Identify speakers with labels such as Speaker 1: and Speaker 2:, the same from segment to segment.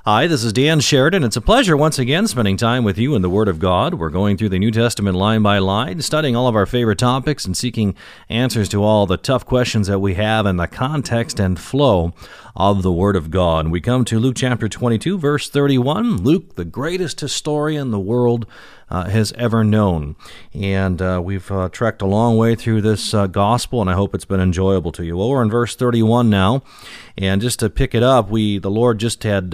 Speaker 1: Hi, this is Dan Sheridan. It's a pleasure once again spending time with you in the Word of God. We're going through the New Testament line by line, studying all of our favorite topics and seeking answers to all the tough questions that we have in the context and flow of the Word of God. We come to Luke chapter 22, verse 31. Luke, the greatest historian the world has ever known. And we've trekked a long way through this gospel, and I hope it's been enjoyable to you. Well, we're in verse 31 now, and just to pick it up, the Lord just had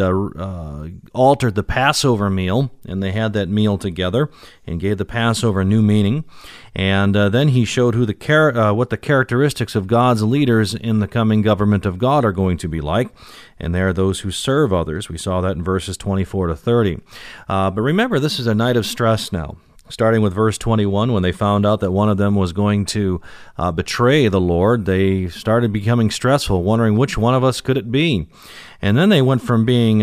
Speaker 1: altered the Passover meal, and they had that meal together and gave the Passover new meaning. And then he showed what the characteristics of God's leaders in the coming government of God are going to be like. And they are those who serve others. We saw that in verses 24 to 30. But remember, this is a night of stress now. Starting with verse 21, when they found out that one of them was going to betray the Lord, they started becoming stressful, wondering which one of us could it be. And then they went from being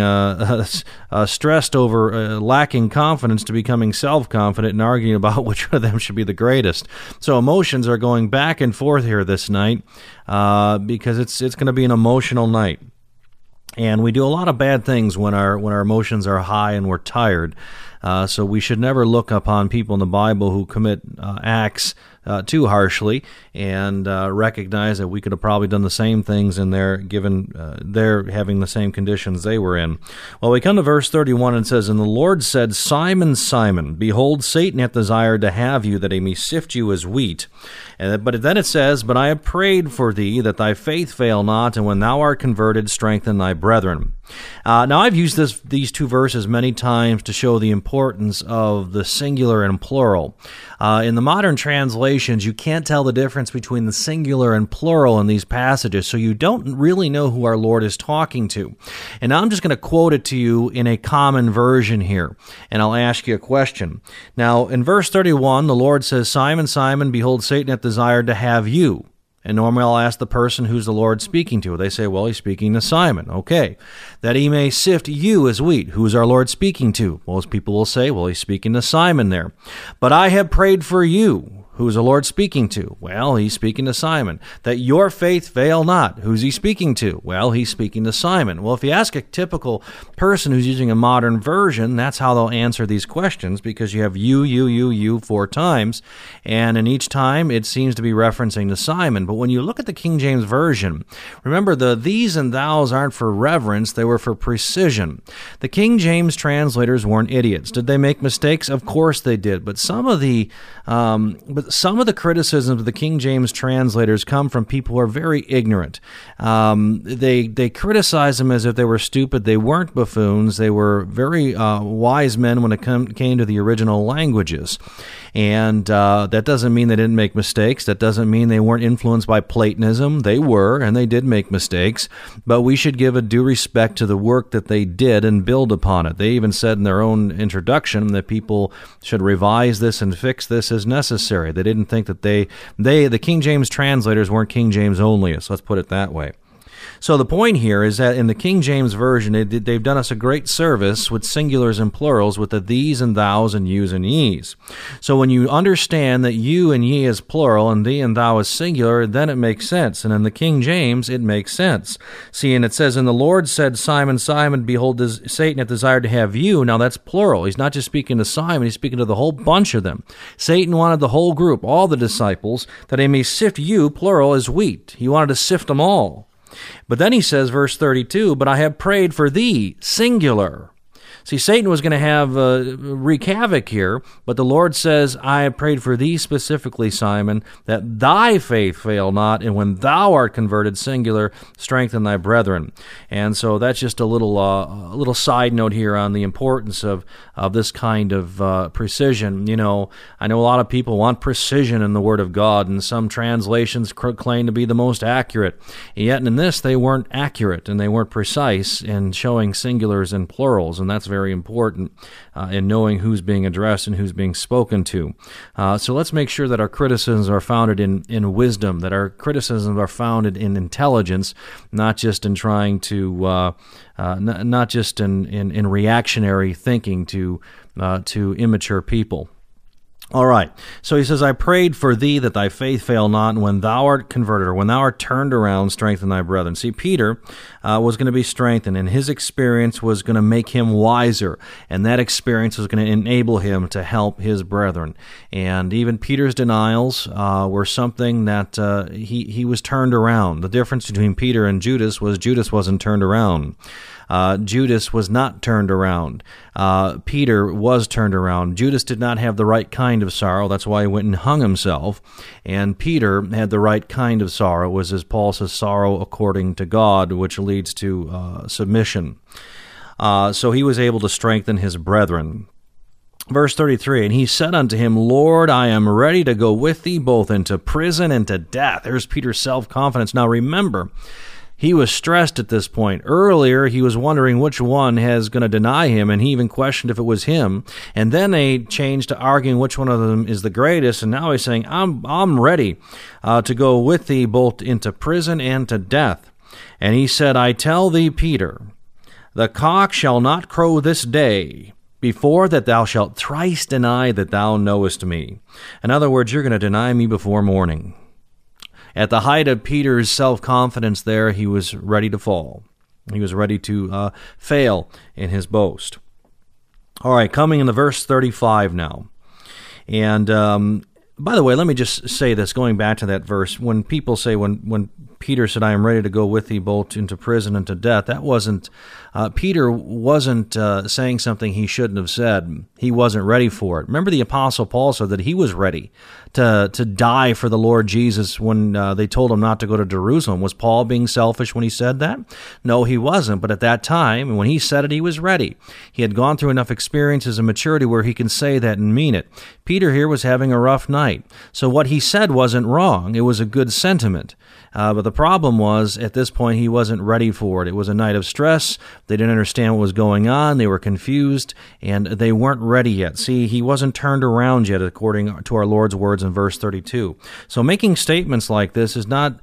Speaker 1: stressed over lacking confidence to becoming self-confident and arguing about which of them should be the greatest. So emotions are going back and forth here this night because it's going to be an emotional night. And we do a lot of bad things when our emotions are high and we're tired. So we should never look upon people in the Bible who commit acts too harshly, and recognize that we could have probably done the same things in there, given they're having the same conditions they were in. Well, we come to verse 31 and it says, "And the Lord said, Simon, Simon, behold, Satan hath desired to have you, that he may sift you as wheat. But then it says, But I have prayed for thee, that thy faith fail not, and when thou art converted, strengthen thy brethren." Now, I've used these two verses many times to show the importance of the singular and plural. In the modern translations, you can't tell the difference between the singular and plural in these passages, so you don't really know who our Lord is talking to. And now I'm just going to quote it to you in a common version here, and I'll ask you a question. Now, in verse 31, the Lord says, "Simon, Simon, behold, Satan hath desired to have you." And normally I'll ask the person who's the Lord speaking to. They say, well, he's speaking to Simon. Okay. "That he may sift you as wheat." Who's our Lord speaking to? Most people will say, well, he's speaking to Simon there. "But I have prayed for you." Who's the Lord speaking to? Well, he's speaking to Simon. "That your faith fail not." Who's he speaking to? Well, he's speaking to Simon. Well, if you ask a typical person who's using a modern version, that's how they'll answer these questions, because you have you 4 times, and in each time it seems to be referencing to Simon. But when you look at the King James Version, remember the these and thous aren't for reverence, they were for precision. The King James translators weren't idiots. Did they make mistakes? Of course they did. But some of the criticisms of the King James translators come from people who are very ignorant. They criticize them as if they were stupid. They weren't buffoons. They were very wise men when it came to the original languages. And that doesn't mean they didn't make mistakes. That doesn't mean they weren't influenced by Platonism. They were, and they did make mistakes. But we should give a due respect to the work that they did and build upon it. They even said in their own introduction that people should revise this and fix this as necessary. They didn't think that the King James translators weren't King James only. So let's put it that way. So the point here is that in the King James Version, they've done us a great service with singulars and plurals, with the these and thous and yous and ye's. So when you understand that you and ye is plural and thee and thou is singular, then it makes sense. And in the King James, it makes sense. See, and it says, "And the Lord said, Simon, Simon, behold, Satan hath desired to have you." Now that's plural. He's not just speaking to Simon, he's speaking to the whole bunch of them. Satan wanted the whole group, all the disciples, that he may sift you, plural, as wheat. He wanted to sift them all. But then he says, verse 32, "But I have prayed for thee," singular. See, Satan was going to wreak havoc here, but the Lord says, "I have prayed for thee specifically, Simon, that thy faith fail not, and when thou art converted," singular, "strengthen thy brethren." And so that's just a little side note here on the importance of this kind of precision. You know, I know a lot of people want precision in the Word of God, and some translations claim to be the most accurate. Yet in this, they weren't accurate, and they weren't precise in showing singulars and plurals, and that's very important in knowing who's being addressed and who's being spoken to. So let's make sure that our criticisms are founded in wisdom, that our criticisms are founded in intelligence, not just in trying to, not just in reactionary thinking to immature people. All right. So he says, I prayed for thee that thy faith fail not, and when thou art converted, or when thou art turned around, strengthen thy brethren. See, Peter was going to be strengthened, and his experience was going to make him wiser, and that experience was going to enable him to help his brethren. And even Peter's denials were something that he was turned around. The difference between Peter and Judas was Judas wasn't turned around. Judas was not turned around. Peter was turned around. Judas did not have the right kind of sorrow. That's why he went and hung himself. And Peter had the right kind of sorrow. It was, as Paul says, sorrow according to God, which leads to submission. So he was able to strengthen his brethren. Verse 33, and he said unto him, Lord, I am ready to go with thee both into prison and to death. There's Peter's self-confidence. Now remember, he was stressed at this point. Earlier, he was wondering which one is going to deny him, and he even questioned if it was him. And then they changed to arguing which one of them is the greatest, and now he's saying, I'm ready to go with thee both into prison and to death. And he said, I tell thee, Peter, the cock shall not crow this day before that thou shalt thrice deny that thou knowest me. In other words, you're going to deny me before morning. At the height of Peter's self-confidence there, he was ready to fall. He was ready to fail in his boast. All right, coming into verse 35 now. And by the way, let me just say this, going back to that verse. When people say, when Peter said, I am ready to go with thee both into prison and to death, that wasn't, Peter wasn't saying something he shouldn't have said. He wasn't ready for it. Remember the Apostle Paul said that he was ready to die for the Lord Jesus when they told him not to go to Jerusalem. Was Paul being selfish when he said that? No, he wasn't. But at that time, when he said it, he was ready. He had gone through enough experiences and maturity where he can say that and mean it. Peter here was having a rough night. So what he said wasn't wrong. It was a good sentiment. But the problem was, at this point, he wasn't ready for it. It was a night of stress. They didn't understand what was going on. They were confused, and they weren't ready yet. See, he wasn't turned around yet, according to our Lord's words in verse 32. So making statements like this is not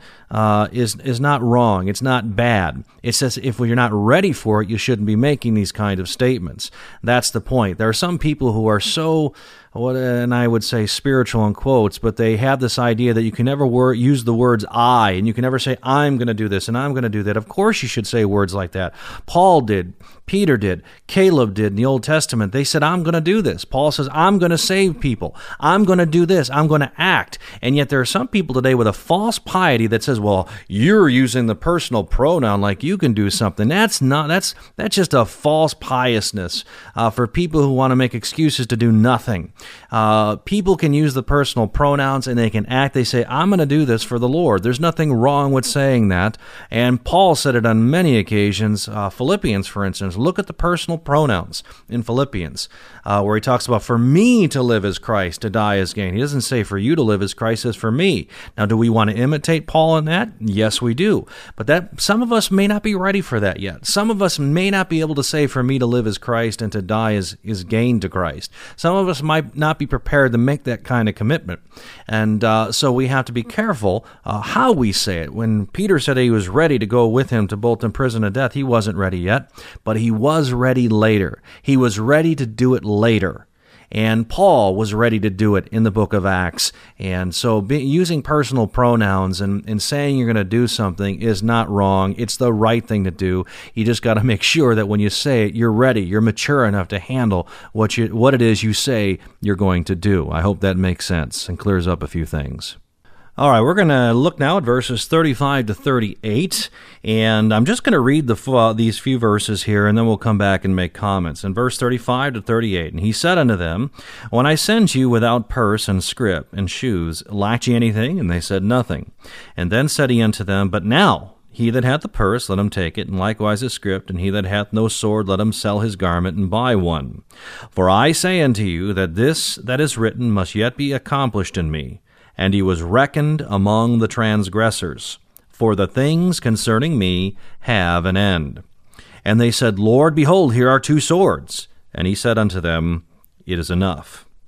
Speaker 1: wrong. It's not bad. It says if you're not ready for it, you shouldn't be making these kind of statements. That's the point. There are some people who are so, and I would say spiritual in quotes, but they have this idea that you can never use the words I, and you can never say, I'm going to do this and I'm going to do that. Of course you should say words like that. Paul did. Peter did. Caleb did in the Old Testament. They said, I'm going to do this. Paul says, I'm going to save people. I'm going to do this. I'm going to act. And yet there are some people today with a false piety that says, well, you're using the personal pronoun like you can do something. That's just a false piousness for people who want to make excuses to do nothing. People can use the personal pronouns and they can act. They say, I'm going to do this for the Lord. There's nothing wrong with saying that. And Paul said it on many occasions. Philippians, for instance, look at the personal pronouns in Philippians, where he talks about, for me to live as Christ, to die as gain. He doesn't say for you to live as Christ, says for me. Now, do we want to imitate Paul in that? Yes, we do. But that some of us may not be ready for that yet. Some of us may not be able to say for me to live as Christ and to die is gain to Christ. Some of us might not be prepared to make that kind of commitment. And so we have to be careful how we say it. When Peter said he was ready to go with him to both in prison and death, he wasn't ready yet, but he was ready later. He was ready to do it later. And Paul was ready to do it in the book of Acts. And so using personal pronouns and saying you're going to do something is not wrong. It's the right thing to do. You just got to make sure that when you say it, you're ready. You're mature enough to handle what it is you say you're going to do. I hope that makes sense and clears up a few things. All right, we're going to look now at verses 35 to 38, and I'm just going to read these few verses here, and then we'll come back and make comments. In verse 35 to 38, and he said unto them, When I send you without purse and scrip and shoes, lack ye anything? And they said, Nothing. And then said he unto them, But now he that hath a purse, let him take it, and likewise a scrip, and he that hath no sword, let him sell his garment and buy one. For I say unto you that this that is written must yet be accomplished in me. And he was reckoned among the transgressors. For the things concerning me have an end. And they said, Lord, behold, here are 2 swords. And he said unto them, It is enough.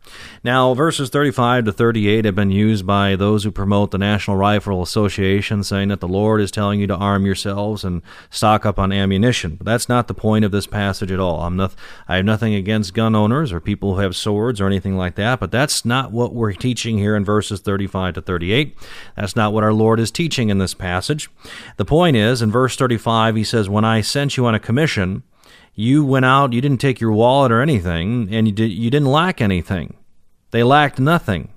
Speaker 1: Now, verses 35 to 38 have been used by those who promote the National Rifle Association, saying that the Lord is telling you to arm yourselves and stock up on ammunition. But that's not the point of this passage at all. I have nothing against gun owners or people who have swords or anything like that, but that's not what we're teaching here in verses 35 to 38. That's not what our Lord is teaching in this passage. The point is, in verse 35, he says, when I sent you on a commission, you went out, you didn't take your wallet or anything, and you didn't lack anything. They lacked nothing.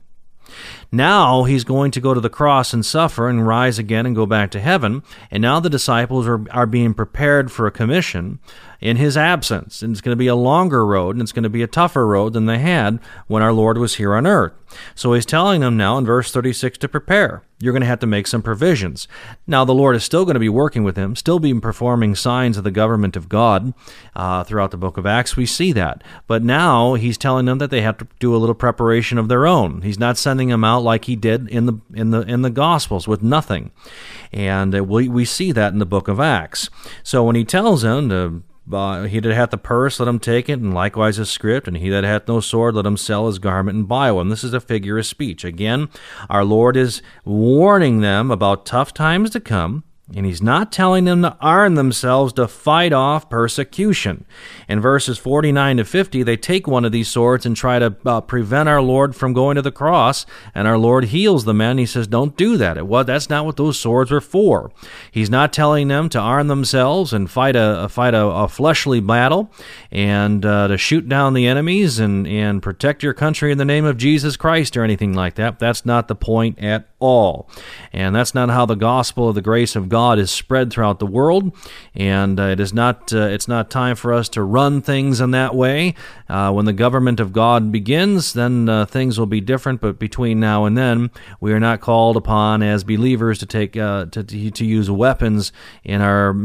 Speaker 1: Now he's going to go to the cross and suffer and rise again and go back to heaven. And now the disciples are being prepared for a commission in his absence. And it's going to be a longer road, and it's going to be a tougher road than they had when our Lord was here on earth. So he's telling them now in verse 36 to prepare. You're going to have to make some provisions. Now the Lord is still going to be working with him, still be performing signs of the government of God throughout the book of Acts. We see that. But now he's telling them that they have to do a little preparation of their own. He's not sending them out like he did in the Gospels with nothing. And we see that in the book of Acts. So when he tells them to he that hath the purse, let him take it, and likewise his script, and he that hath no sword, let him sell his garment and buy one. This is a figure of speech. Again, our Lord is warning them about tough times to come, and he's not telling them to arm themselves to fight off persecution. In verses 49 to 50, they take one of these swords and try to prevent our Lord from going to the cross, and our Lord heals the men. He says, don't do that. That's not what those swords were for. He's not telling them to arm themselves and fight a fleshly battle and to shoot down the enemies and protect your country in the name of Jesus Christ or anything like that. That's not the point at all. And that's not how the gospel of the grace of God is spread throughout the world. And it's not time for us to run things in that way. When the government of God begins, then things will be different. But between now and then, we are not called upon as believers to take to use weapons in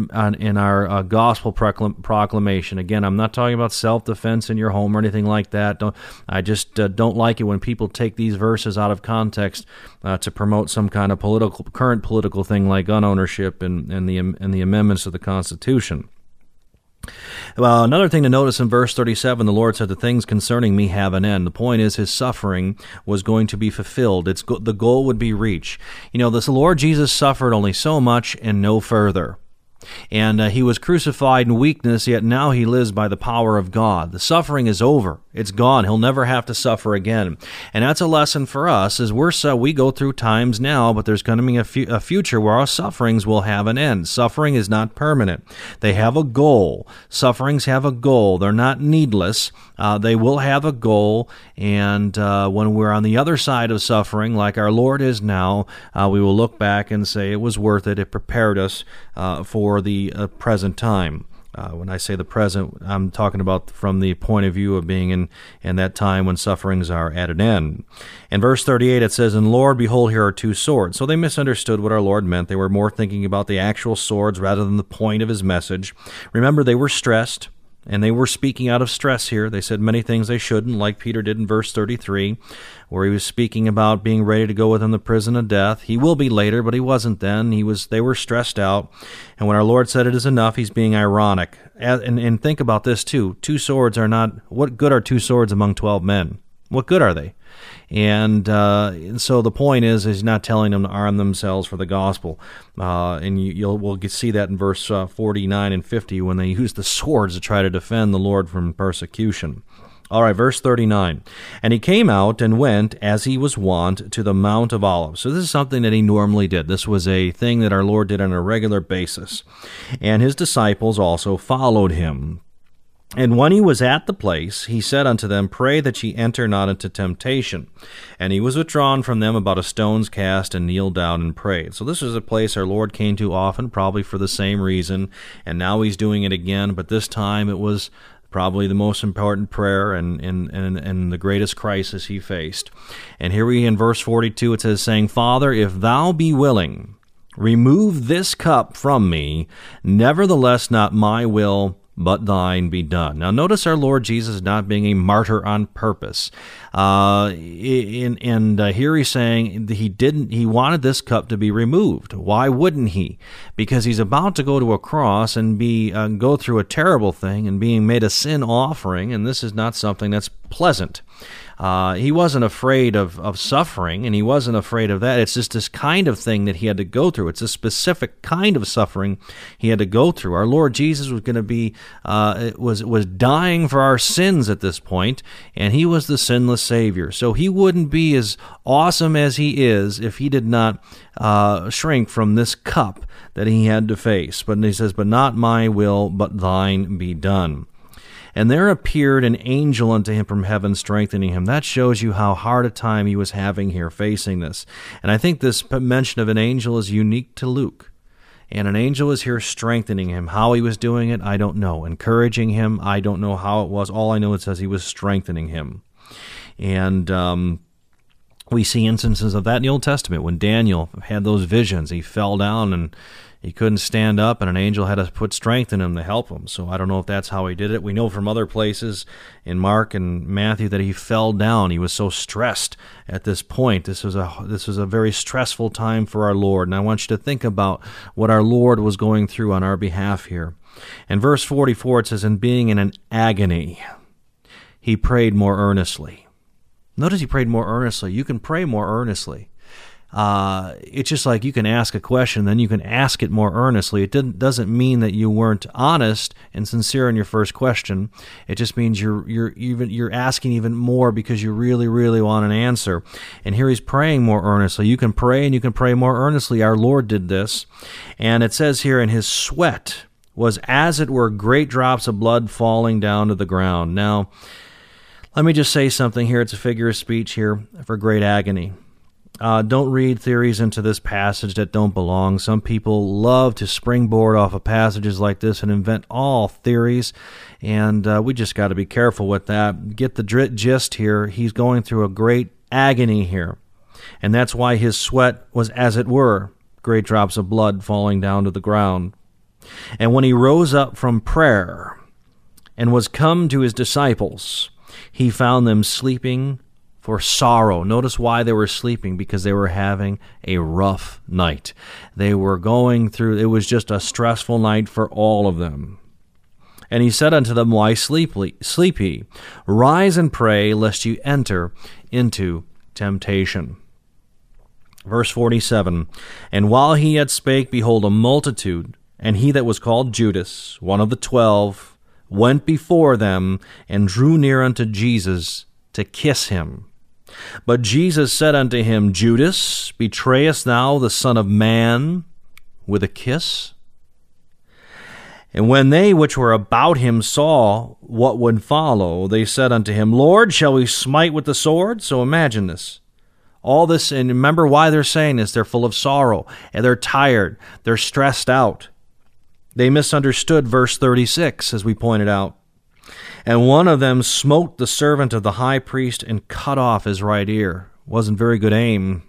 Speaker 1: our gospel proclamation. Again, I'm not talking about self-defense in your home or anything like that. I just don't like it when people take these verses out of context to promote some kind of current political thing like gun ownership and the amendments of the Constitution. Well, another thing to notice in verse 37, the Lord said, the things concerning me have an end. The point is his suffering was going to be fulfilled. The goal would be reached. The Lord Jesus suffered only so much and no further. And he was crucified in weakness, yet now he lives by the power of God. The suffering is over. It's gone. He'll never have to suffer again. And that's a lesson for us, as we go through times now, but there's going to be a future where our sufferings will have an end. Suffering is not permanent. They have a goal. Sufferings have a goal. They're not needless. They will have a goal, and when we're on the other side of suffering, like our Lord is now, we will look back and say it was worth it. It prepared us for the present time. When I say the present, I'm talking about from the point of view of being in that time when sufferings are at an end. In verse 38, it says, and Lord, behold, here are two swords. So they misunderstood what our Lord meant. They were more thinking about the actual swords rather than the point of his message. Remember, they were stressed. And they were speaking out of stress here. They said many things they shouldn't, like Peter did in verse 33, where he was speaking about being ready to go within the prison of death. He will be later, but he wasn't then. They were stressed out. And when our Lord said it is enough, he's being ironic. And think about this too. Two swords are not, what good are two swords among 12 men? What good are they? And so the point is he's not telling them to arm themselves for the gospel. And we'll see that in verse 49 and 50 when they use the swords to try to defend the Lord from persecution. All right, verse 39. And he came out and went, as he was wont, to the Mount of Olives. So this is something that he normally did. This was a thing that our Lord did on a regular basis. And his disciples also followed him. And when he was at the place, he said unto them, pray that ye enter not into temptation. And he was withdrawn from them about a stone's cast, and kneeled down and prayed. So this is a place our Lord came to often, probably for the same reason, and now he's doing it again, but this time it was probably the most important prayer and the greatest crisis he faced. And here in verse 42, it says, saying, Father, if thou be willing, remove this cup from me, nevertheless not my will, but thine be done. Now notice our Lord Jesus not being a martyr on purpose. Here he's saying he wanted this cup to be removed. Why wouldn't he? Because he's about to go to a cross and go through a terrible thing and being made a sin offering, and this is not something that's pleasant. He wasn't afraid of suffering, and he wasn't afraid of that. It's just this kind of thing that he had to go through. It's a specific kind of suffering he had to go through. Our Lord Jesus was going to be was dying for our sins at this point, and he was the sinless Savior. So he wouldn't be as awesome as he is if he did not shrink from this cup that he had to face. But he says, "But not my will, but thine be done." And there appeared an angel unto him from heaven, strengthening him. That shows you how hard a time he was having here facing this. And I think this mention of an angel is unique to Luke. And an angel is here strengthening him. How he was doing it, I don't know. Encouraging him, I don't know how it was. All I know it says he was strengthening him. And we see instances of that in the Old Testament. When Daniel had those visions, he fell down and he couldn't stand up, and an angel had to put strength in him to help him. So I don't know if that's how he did it. We know from other places in Mark and Matthew that he fell down. He was so stressed at this point. This was a very stressful time for our Lord, and I want you to think about what our Lord was going through on our behalf here. In verse 44, it says, "And being in an agony, he prayed more earnestly." Notice he prayed more earnestly. You can pray more earnestly. It's just like you can ask a question, then you can ask it more earnestly. It doesn't mean that you weren't honest and sincere in your first question. It just means you're asking even more because you really, really want an answer. And here he's praying more earnestly. You can pray and you can pray more earnestly. Our Lord did this. And it says here, "And his sweat was as it were great drops of blood falling down to the ground." Now, let me just say something here. It's a figure of speech here for great agony. Don't read theories into this passage that don't belong. Some people love to springboard off of passages like this and invent all theories, and we just got to be careful with that. Get the gist here. He's going through a great agony here, and that's why his sweat was, as it were, great drops of blood falling down to the ground. And when he rose up from prayer and was come to his disciples, he found them sleeping for sorrow. Notice why they were sleeping, because they were having a rough night. They were going through, it was just a stressful night for all of them. And he said unto them, "Why sleep ye? Rise and pray, lest you enter into temptation." Verse 47, "And while he yet spake, behold, a multitude, and he that was called Judas, one of the 12, went before them, and drew near unto Jesus to kiss him. But Jesus said unto him, Judas, betrayest thou the Son of Man with a kiss? And when they which were about him saw what would follow, they said unto him, Lord, shall we smite with the sword? So imagine this. All this, and remember why they're saying this. They're full of sorrow, and they're tired. They're stressed out. They misunderstood verse 36, as we pointed out. And one of them smote the servant of the high priest and cut off his right ear. Wasn't very good aim.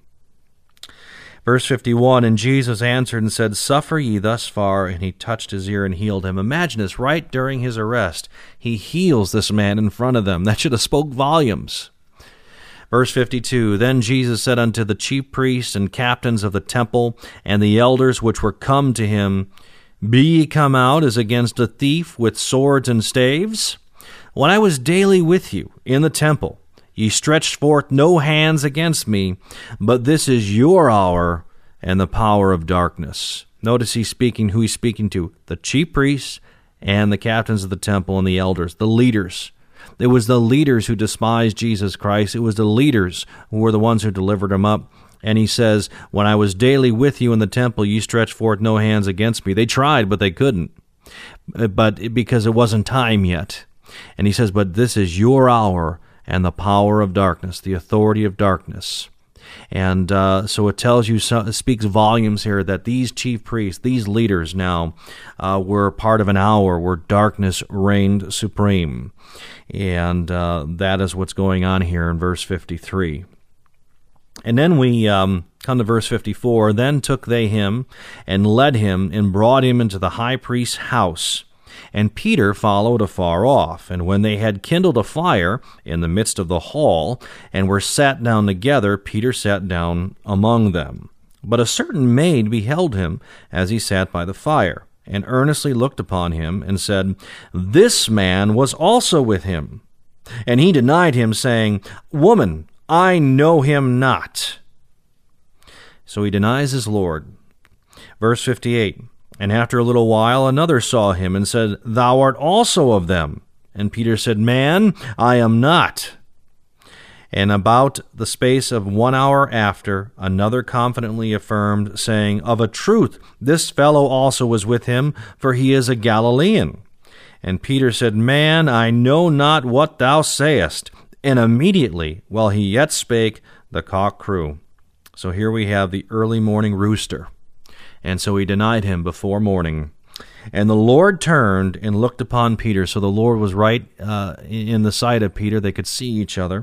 Speaker 1: Verse 51, and Jesus answered and said, Suffer ye thus far, and he touched his ear and healed him. Imagine this, right during his arrest, he heals this man in front of them. That should have spoke volumes. Verse 52, Then Jesus said unto the chief priests and captains of the temple and the elders which were come to him, Be ye come out as against a thief with swords and staves? When I was daily with you in the temple, ye stretched forth no hands against me, but this is your hour and the power of darkness. Notice who he's speaking to, the chief priests and the captains of the temple and the elders, the leaders. It was the leaders who despised Jesus Christ. It was the leaders who were the ones who delivered him up. And he says, when I was daily with you in the temple, you stretched forth no hands against me. They tried, but they couldn't, but because it wasn't time yet. And he says, but this is your hour and the power of darkness, the authority of darkness. And so it tells you, it speaks volumes here that these chief priests, these leaders now, were part of an hour where darkness reigned supreme. And that is what's going on here in verse 53. And then we come to verse 54. Then took they him and led him and brought him into the high priest's house. And Peter followed afar off. And when they had kindled a fire in the midst of the hall, and were sat down together, Peter sat down among them. But a certain maid beheld him as he sat by the fire, and earnestly looked upon him, and said, This man was also with him. And he denied him, saying, Woman, I know him not. So he denies his Lord. Verse 58, And after a little while another saw him, and said, Thou art also of them. And Peter said, Man, I am not. And about the space of 1 hour after, another confidently affirmed, saying, Of a truth, this fellow also was with him, for he is a Galilean. And Peter said, Man, I know not what thou sayest. And immediately, while he yet spake, the cock crew. So here we have the early morning rooster. And so he denied him before morning. And the Lord turned and looked upon Peter. So the Lord was right in the sight of Peter. They could see each other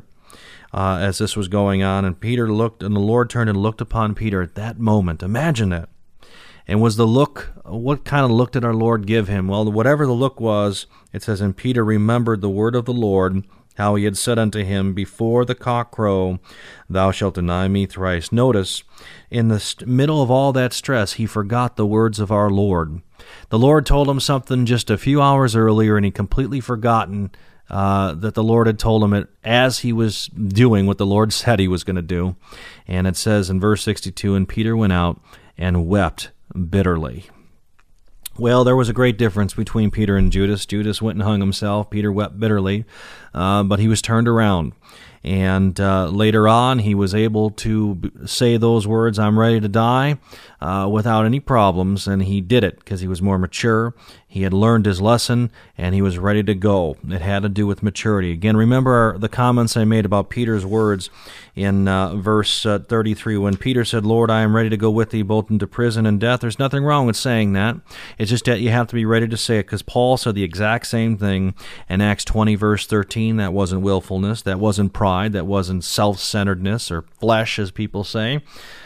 Speaker 1: as this was going on. And Peter looked, and the Lord turned and looked upon Peter at that moment. Imagine that. And was the look, what kind of look did our Lord give him? Well, whatever the look was, it says, And Peter remembered the word of the Lord, how he had said unto him, Before the cock crow, thou shalt deny me thrice. Notice, in the middle of all that stress, he forgot the words of our Lord. The Lord told him something just a few hours earlier, and he completely forgotten that the Lord had told him it as he was doing what the Lord said he was going to do. And it says in verse 62, And Peter went out and wept bitterly. Well, there was a great difference between Peter and Judas. Judas went and hung himself. Peter wept bitterly, but he was turned around. And later on, he was able to say those words, I'm ready to die, without any problems. And he did it because he was more mature. He had learned his lesson, and he was ready to go. It had to do with maturity. Again, remember the comments I made about Peter's words in verse 33, when Peter said, Lord, I am ready to go with thee both into prison and death. There's nothing wrong with saying that. It's just that you have to be ready to say it, because Paul said the exact same thing in Acts 20, verse 13. That wasn't willfulness. That wasn't pride. That wasn't self-centeredness or flesh, as people say.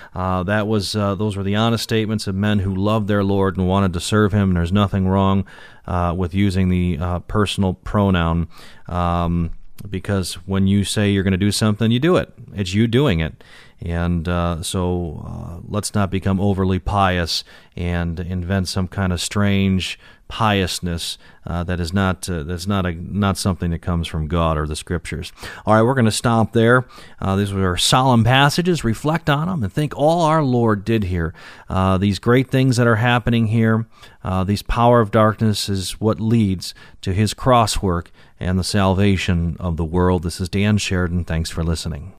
Speaker 1: Those were the honest statements of men who loved their Lord and wanted to serve Him. And there's nothing wrong with using the personal pronoun, because when you say you're going to do something, you do it. It's you doing it. And so let's not become overly pious and invent some kind of strange piousness that is not something that comes from God or the Scriptures. All right, we're going to stop there. These were solemn passages. Reflect on them and think all our Lord did here. These great things that are happening here, these power of darkness is what leads to His cross work and the salvation of the world. This is Dan Sheridan. Thanks for listening.